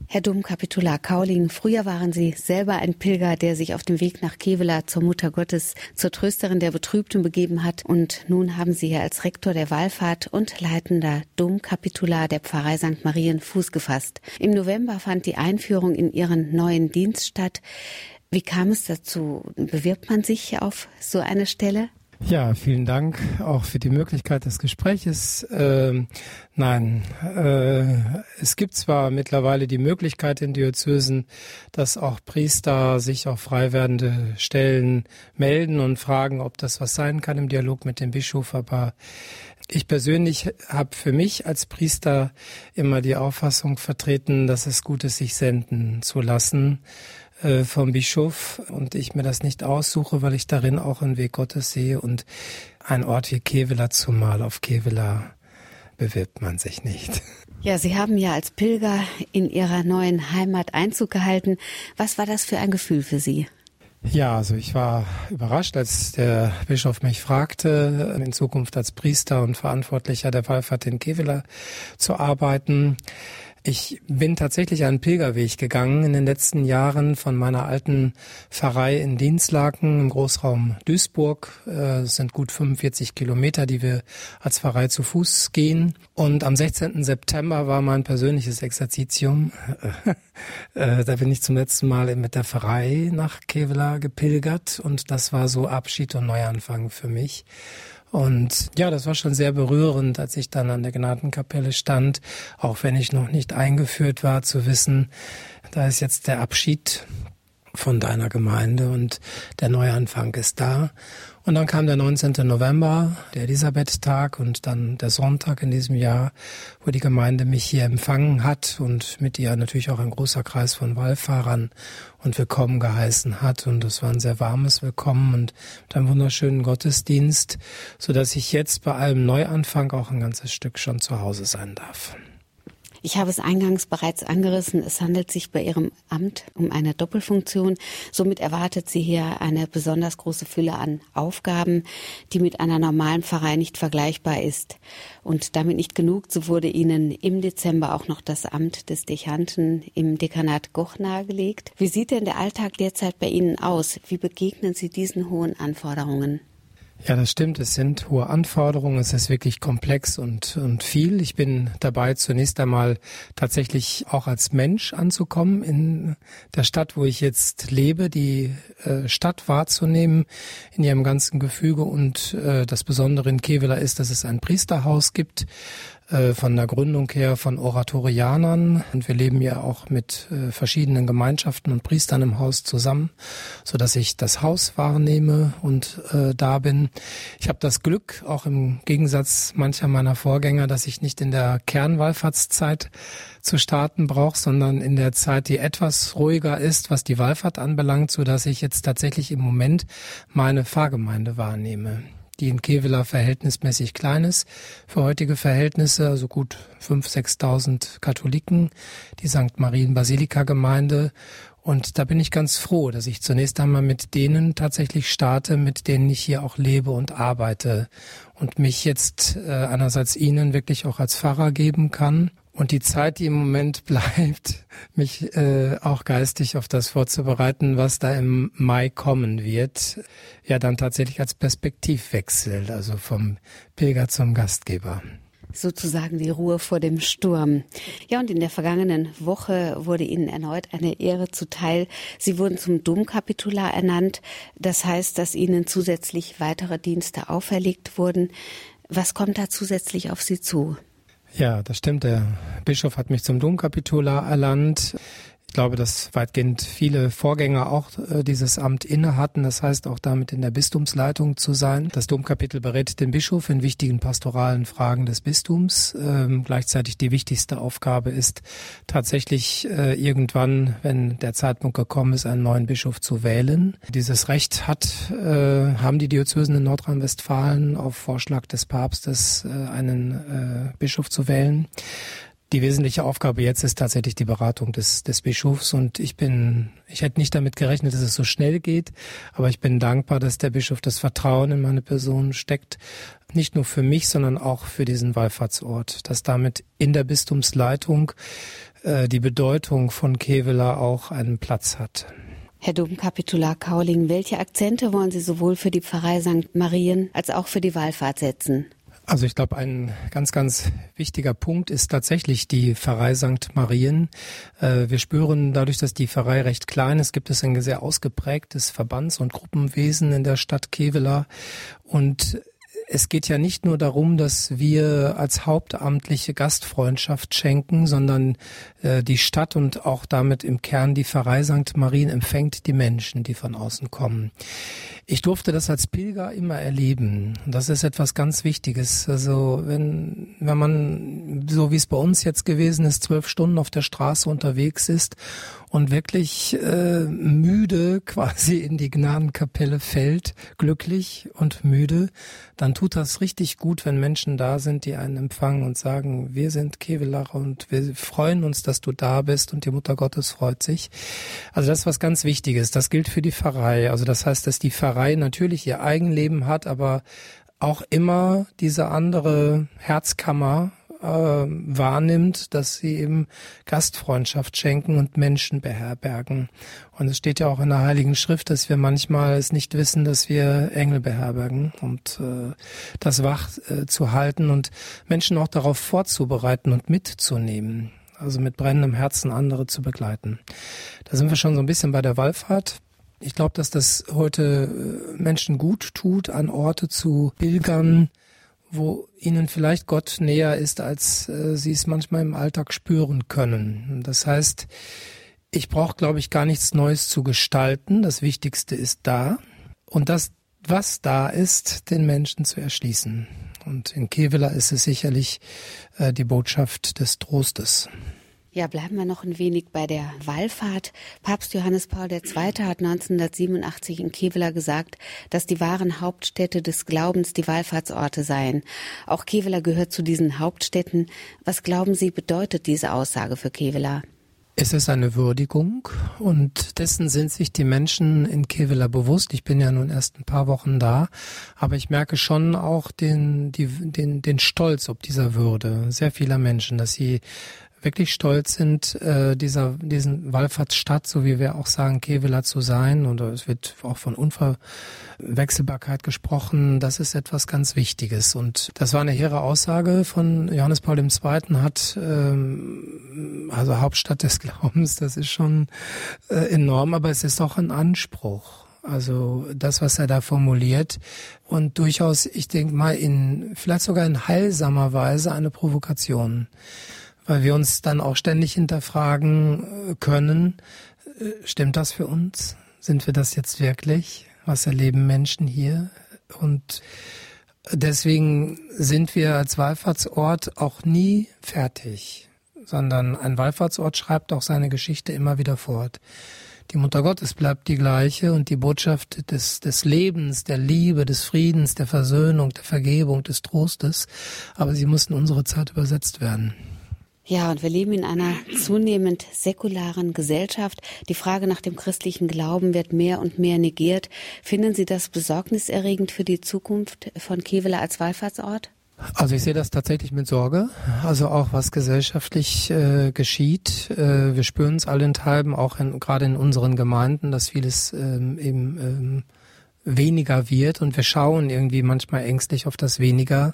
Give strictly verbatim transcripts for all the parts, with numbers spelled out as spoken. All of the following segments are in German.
Herr Domkapitular Kauling, früher waren Sie selber ein Pilger, der sich auf dem Weg nach Kevela zur Mutter Gottes, zur Trösterin der Betrübten begeben hat. Und nun haben Sie hier als Rektor der Wallfahrt und leitender Domkapitular der Pfarrei Sankt Marien Fuß gefasst. Im November fand die Einführung in Ihren neuen Dienst statt. Wie kam es dazu? Bewirbt man sich auf so eine Stelle? Ja, vielen Dank auch für die Möglichkeit des Gespräches. Äh, nein, äh, es gibt zwar mittlerweile die Möglichkeit in Diözesen, dass auch Priester sich auf frei werdende Stellen melden und fragen, ob das was sein kann im Dialog mit dem Bischof, aber ich persönlich habe für mich als Priester immer die Auffassung vertreten, dass es gut ist, sich senden zu lassen vom Bischof und ich mir das nicht aussuche, weil ich darin auch einen Weg Gottes sehe und ein Ort wie Kevela zumal, auf Kevela bewirbt man sich nicht. Ja, Sie haben ja als Pilger in Ihrer neuen Heimat Einzug gehalten. Was war das für ein Gefühl für Sie? Ja, also ich war überrascht, als der Bischof mich fragte, in Zukunft als Priester und Verantwortlicher der Wallfahrt in Kevela zu arbeiten. Ich bin tatsächlich einen Pilgerweg gegangen in den letzten Jahren von meiner alten Pfarrei in Dinslaken im Großraum Duisburg. Es sind gut fünfundvierzig Kilometer, die wir als Pfarrei zu Fuß gehen. Und am sechzehnten September war mein persönliches Exerzitium. Da bin ich zum letzten Mal mit der Pfarrei nach Kevela gepilgert und das war so Abschied und Neuanfang für mich. Und ja, das war schon sehr berührend, als ich dann an der Gnadenkapelle stand, auch wenn ich noch nicht eingeführt war, zu wissen, da ist jetzt der Abschied von deiner Gemeinde und der Neuanfang ist da. Und dann kam der neunzehnte November, der Elisabeth-Tag und dann der Sonntag in diesem Jahr, wo die Gemeinde mich hier empfangen hat und mit ihr natürlich auch ein großer Kreis von Wallfahrern und willkommen geheißen hat. Und es war ein sehr warmes Willkommen und mit einem wunderschönen Gottesdienst, sodass ich jetzt bei allem Neuanfang auch ein ganzes Stück schon zu Hause sein darf. Ich habe es eingangs bereits angerissen, es handelt sich bei Ihrem Amt um eine Doppelfunktion. Somit erwartet Sie hier eine besonders große Fülle an Aufgaben, die mit einer normalen Pfarrei nicht vergleichbar ist. Und damit nicht genug, so wurde Ihnen im Dezember auch noch das Amt des Dechanten im Dekanat Goch nahegelegt. Wie sieht denn der Alltag derzeit bei Ihnen aus? Wie begegnen Sie diesen hohen Anforderungen? Ja, das stimmt. Es sind hohe Anforderungen. Es ist wirklich komplex und, und viel. Ich bin dabei, zunächst einmal tatsächlich auch als Mensch anzukommen in der Stadt, wo ich jetzt lebe, die äh, Stadt wahrzunehmen in ihrem ganzen Gefüge. Und äh, das Besondere in Kevela ist, dass es ein Priesterhaus gibt, von der Gründung her von Oratorianern. Und wir leben ja auch mit äh, verschiedenen Gemeinschaften und Priestern im Haus zusammen, so dass ich das Haus wahrnehme und äh, da bin. Ich habe das Glück, auch im Gegensatz mancher meiner Vorgänger, dass ich nicht in der Kernwallfahrtszeit zu starten brauche, sondern in der Zeit, die etwas ruhiger ist, was die Wallfahrt anbelangt, so dass ich jetzt tatsächlich im Moment meine Pfarrgemeinde wahrnehme, die in Kevela verhältnismäßig klein ist, für heutige Verhältnisse, also gut fünftausend, sechstausend Katholiken, die Sankt Marien-Basilika-Gemeinde. Und da bin ich ganz froh, dass ich zunächst einmal mit denen tatsächlich starte, mit denen ich hier auch lebe und arbeite und mich jetzt äh, einerseits ihnen wirklich auch als Pfarrer geben kann. Und die Zeit, die im Moment bleibt, mich äh, auch geistig auf das vorzubereiten, was da im Mai kommen wird, ja dann tatsächlich als Perspektivwechsel, also vom Pilger zum Gastgeber. Sozusagen die Ruhe vor dem Sturm. Ja, und in der vergangenen Woche wurde Ihnen erneut eine Ehre zuteil. Sie wurden zum Domkapitular ernannt. Das heißt, dass Ihnen zusätzlich weitere Dienste auferlegt wurden. Was kommt da zusätzlich auf Sie zu? Ja, das stimmt. Der Bischof hat mich zum Domkapitular ernannt. Ich glaube, dass weitgehend viele Vorgänger auch äh, dieses Amt inne hatten. Das heißt, auch damit in der Bistumsleitung zu sein. Das Domkapitel berät den Bischof in wichtigen pastoralen Fragen des Bistums. Ähm, gleichzeitig die wichtigste Aufgabe ist tatsächlich äh, irgendwann, wenn der Zeitpunkt gekommen ist, einen neuen Bischof zu wählen. Dieses Recht hat, äh, haben die Diözesen in Nordrhein-Westfalen auf Vorschlag des Papstes, äh, einen äh, Bischof zu wählen. Die wesentliche Aufgabe jetzt ist tatsächlich die Beratung des, des Bischofs und ich bin, ich hätte nicht damit gerechnet, dass es so schnell geht, aber ich bin dankbar, dass der Bischof das Vertrauen in meine Person steckt, nicht nur für mich, sondern auch für diesen Wallfahrtsort, dass damit in der Bistumsleitung äh, die Bedeutung von Kevela auch einen Platz hat. Herr Domkapitular Kauling, welche Akzente wollen Sie sowohl für die Pfarrei Sankt Marien als auch für die Wallfahrt setzen? Also ich glaube, ein ganz, ganz wichtiger Punkt ist tatsächlich die Pfarrei Sankt Marien. Wir spüren dadurch, dass die Pfarrei recht klein ist, gibt es ein sehr ausgeprägtes Verbands- und Gruppenwesen in der Stadt Kevela. Und es geht ja nicht nur darum, dass wir als hauptamtliche Gastfreundschaft schenken, sondern äh, die Stadt und auch damit im Kern die Pfarrei Sankt Marien empfängt die Menschen, die von außen kommen. Ich durfte das als Pilger immer erleben. Das ist etwas ganz Wichtiges. Also wenn, wenn man, so wie es bei uns jetzt gewesen ist, zwölf Stunden auf der Straße unterwegs ist und wirklich äh, müde quasi in die Gnadenkapelle fällt, glücklich und müde, dann tut das richtig gut, wenn Menschen da sind, die einen empfangen und sagen, wir sind Kevelacher und wir freuen uns, dass du da bist und die Mutter Gottes freut sich. Also das ist was ganz Wichtiges. Das gilt für die Pfarrei. Also das heißt, dass die Pfarrei natürlich ihr Eigenleben hat, aber auch immer diese andere Herzkammer äh, wahrnimmt, dass sie eben Gastfreundschaft schenken und Menschen beherbergen. Und es steht ja auch in der Heiligen Schrift, dass wir manchmal es nicht wissen, dass wir Engel beherbergen und äh, das wach äh, zu halten und Menschen auch darauf vorzubereiten und mitzunehmen. Also mit brennendem Herzen andere zu begleiten. Da sind wir schon so ein bisschen bei der Wallfahrt. Ich glaube, dass das heute Menschen gut tut, an Orte zu pilgern, wo ihnen vielleicht Gott näher ist, als äh, sie es manchmal im Alltag spüren können. Das heißt, ich brauche, glaube ich, gar nichts Neues zu gestalten. Das Wichtigste ist da. Und das, was da ist, den Menschen zu erschließen. Und in Kevela ist es sicherlich äh, die Botschaft des Trostes. Ja, bleiben wir noch ein wenig bei der Wallfahrt. Papst Johannes Paul der Zweite hat neunzehnhundertsiebenundachtzig in Kevela gesagt, dass die wahren Hauptstädte des Glaubens die Wallfahrtsorte seien. Auch Kevela gehört zu diesen Hauptstädten. Was glauben Sie, bedeutet diese Aussage für Kevela? Es ist eine Würdigung und dessen sind sich die Menschen in Kevela bewusst. Ich bin ja nun erst ein paar Wochen da, aber ich merke schon auch den, die, den, den Stolz ob dieser Würde sehr vieler Menschen, dass sie wirklich stolz sind, äh, dieser diesen Wallfahrtsstadt, so wie wir auch sagen, Kevela zu sein. Und es wird auch von Unverwechselbarkeit gesprochen. Das ist etwas ganz Wichtiges. Und das war eine hehre Aussage von Johannes Paul der Zweite. Hat ähm, also Hauptstadt des Glaubens. Das ist schon äh, enorm, aber es ist auch ein Anspruch. Also das, was er da formuliert und durchaus, ich denke mal, in vielleicht sogar in heilsamer Weise eine Provokation. Weil wir uns dann auch ständig hinterfragen können, stimmt das für uns? Sind wir das jetzt wirklich? Was erleben Menschen hier? Und deswegen sind wir als Wallfahrtsort auch nie fertig, sondern ein Wallfahrtsort schreibt auch seine Geschichte immer wieder fort. Die Mutter Gottes bleibt die gleiche und die Botschaft des, des Lebens, der Liebe, des Friedens, der Versöhnung, der Vergebung, des Trostes, aber sie muss in unsere Zeit übersetzt werden. Ja, und wir leben in einer zunehmend säkularen Gesellschaft. Die Frage nach dem christlichen Glauben wird mehr und mehr negiert. Finden Sie das besorgniserregend für die Zukunft von Kevela als Wallfahrtsort? Also ich sehe das tatsächlich mit Sorge, also auch was gesellschaftlich äh, geschieht. Äh, wir spüren es allenthalben, auch in, gerade in unseren Gemeinden, dass vieles ähm, eben ähm, weniger wird und wir schauen irgendwie manchmal ängstlich auf das Weniger.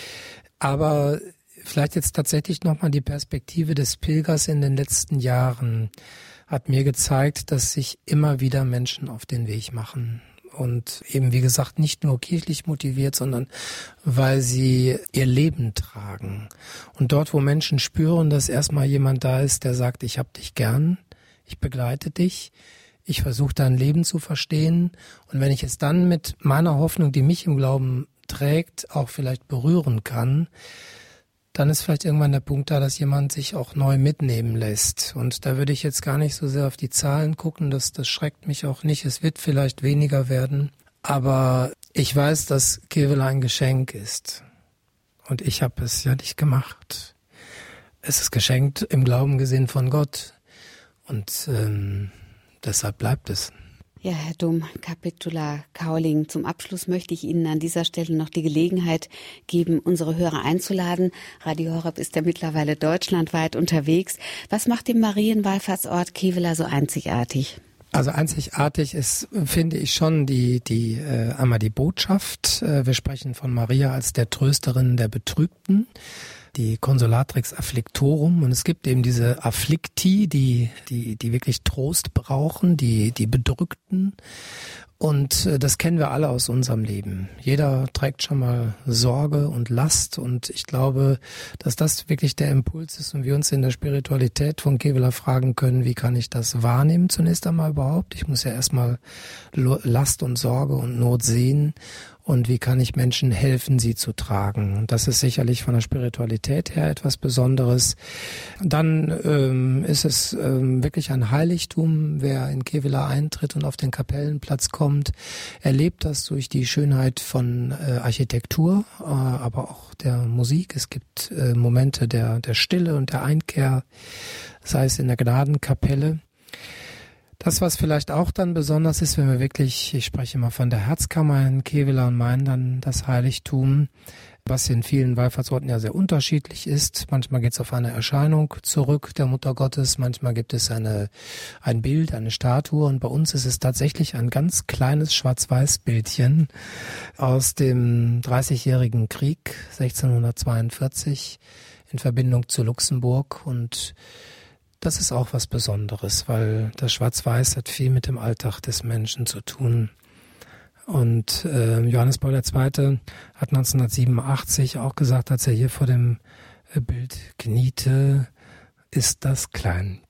Aber vielleicht jetzt tatsächlich nochmal die Perspektive des Pilgers in den letzten Jahren hat mir gezeigt, dass sich immer wieder Menschen auf den Weg machen. Und eben, wie gesagt, nicht nur kirchlich motiviert, sondern weil sie ihr Leben tragen. Und dort, wo Menschen spüren, dass erstmal jemand da ist, der sagt, ich hab dich gern, ich begleite dich, ich versuche dein Leben zu verstehen. Und wenn ich es dann mit meiner Hoffnung, die mich im Glauben trägt, auch vielleicht berühren kann, dann ist vielleicht irgendwann der Punkt da, dass jemand sich auch neu mitnehmen lässt. Und da würde ich jetzt gar nicht so sehr auf die Zahlen gucken, das, das schreckt mich auch nicht. Es wird vielleicht weniger werden, aber ich weiß, dass Kevela ein Geschenk ist. Und ich habe es ja nicht gemacht. es ist geschenkt im Glauben gesehen von Gott. Und ähm, deshalb bleibt es. Ja, Herr Domkapitular Kauling, zum Abschluss möchte ich Ihnen an dieser Stelle noch die Gelegenheit geben, unsere Hörer einzuladen. Radio Horeb ist ja mittlerweile deutschlandweit unterwegs. Was macht den Marienwallfahrtsort Kevela so einzigartig? Also einzigartig ist, finde ich schon, die, die äh, einmal die Botschaft. Äh, wir sprechen von Maria als der Trösterin der Betrübten, die Consolatrix Afflictorum. Und es gibt eben diese Afflicti, die, die, die wirklich Trost brauchen, die, die Bedrückten. Und das kennen wir alle aus unserem Leben. Jeder trägt schon mal Sorge und Last. Und ich glaube, dass das wirklich der Impuls ist und wir uns in der Spiritualität von Kevela fragen können, wie kann ich das wahrnehmen zunächst einmal überhaupt? Ich muss ja erstmal Last und Sorge und Not sehen. Und wie kann ich Menschen helfen, sie zu tragen? Und das ist sicherlich von der Spiritualität her etwas Besonderes. Dann ähm, ist es ähm, wirklich ein Heiligtum, wer in Kevela eintritt und auf den Kapellenplatz kommt, erlebt das durch die Schönheit von äh, Architektur, äh, aber auch der Musik. Es gibt äh, Momente der, der Stille und der Einkehr, sei es in der Gnadenkapelle. Das, was vielleicht auch dann besonders ist, wenn wir wirklich, ich spreche immer von der Herzkammer in Kevela und meinen dann das Heiligtum, was in vielen Wallfahrtsorten ja sehr unterschiedlich ist. Manchmal geht es auf eine Erscheinung zurück der Mutter Gottes, manchmal gibt es eine, ein Bild, eine Statue und bei uns ist es tatsächlich ein ganz kleines Schwarz-Weiß-Bildchen aus dem Dreißigjährigen Krieg sechzehnhundertzweiundvierzig in Verbindung zu Luxemburg und das ist auch was Besonderes, weil das Schwarz-Weiß hat viel mit dem Alltag des Menschen zu tun. Und äh, Johannes Paul der Zweite hat neunzehnhundertsiebenundachtzig auch gesagt, als er hier vor dem Bild kniete, ist das klein.